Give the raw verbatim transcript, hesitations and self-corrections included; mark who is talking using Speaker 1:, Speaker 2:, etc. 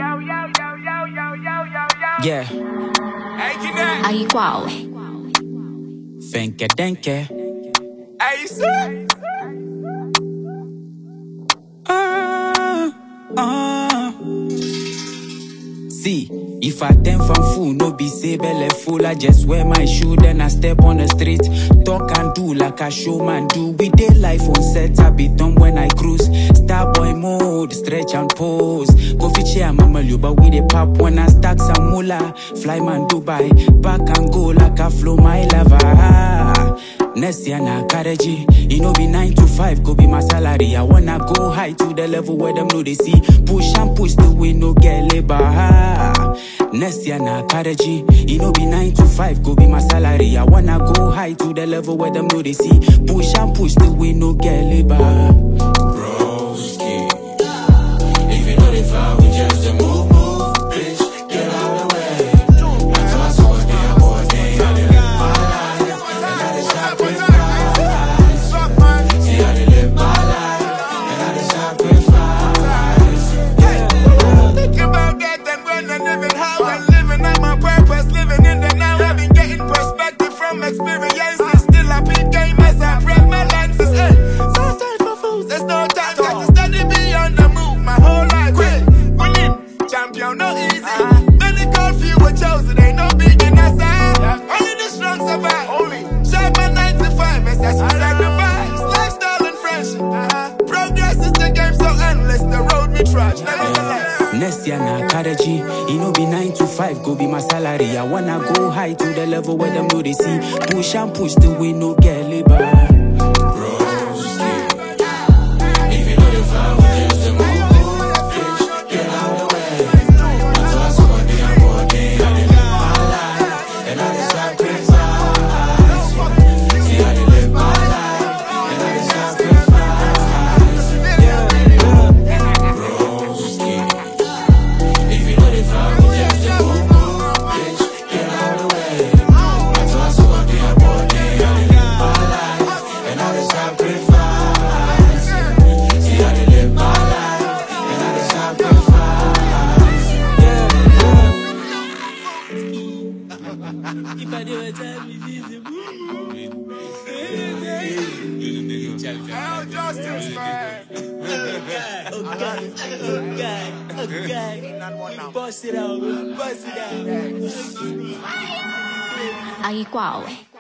Speaker 1: Yeah.
Speaker 2: Aí qual?
Speaker 1: Fenke denke.
Speaker 3: Aí sim.
Speaker 1: Ah, ah. See, if I turn from fool, no be say belle full. I just wear my shoe, then I step on the street. Talk and do like a showman do. We dey life on set, I be done when I cruise. Starboy mode, stretch and pose. Go fit share mama but we dey pop when I stack some moolah. Fly man Dubai, back and go like a flow my lava. Next year na carriage, it no be nine to five, go be my salary. I wanna go high to the level where them know they see. Push and push the way no get labor. Next year na carriage, it no be nine to five, go be my salary. I wanna go high to the level where them know they see. Push and push the way no get labor.
Speaker 4: Broski, if you know the fire, we just a move, move, bitch, get out of the way. I toss what they are boys, they are the live my life, and I just sacrifice. See how they live my life, and I just sacrifice.
Speaker 3: Think about that and when I'm living how I'm living out my purpose, living in the now. I've been getting perspective from experiences. Still I pick game as I prep my lenses. Hey, no time for fools, there's no time. Got to study beyond the move. My whole life, quick, winning, champion, no easy. Many call few were chosen, ain't no beginner side. Only the strong survive. Only sharp my nine to five, as I should sacrifice. Lifestyle and friendship. Progress is the game so endless. The road we trudge, nevertheless.
Speaker 1: Next year na carriage, it no be nine to five, go be my salary. I wanna go high to the level where them know they see. Push and push the way no get labor.
Speaker 4: Broski, if you know the fire, we just a move, move, bitch, get out the way. I toss what they are boys, they are the live my life, and I just sacrifice. See how they live my life, and I just sacrifice. Broski, if you know the fire, we just a move, move, bitch, get out the way. I toss what they are boys, they are the live my life, and I just sacrifice. See how they live my life, and I just sacrifice.
Speaker 1: If I do it, tell me this.
Speaker 3: Hell justice, man.
Speaker 1: Okay, okay, okay. Bust it out, bust it out.
Speaker 2: Aí qual?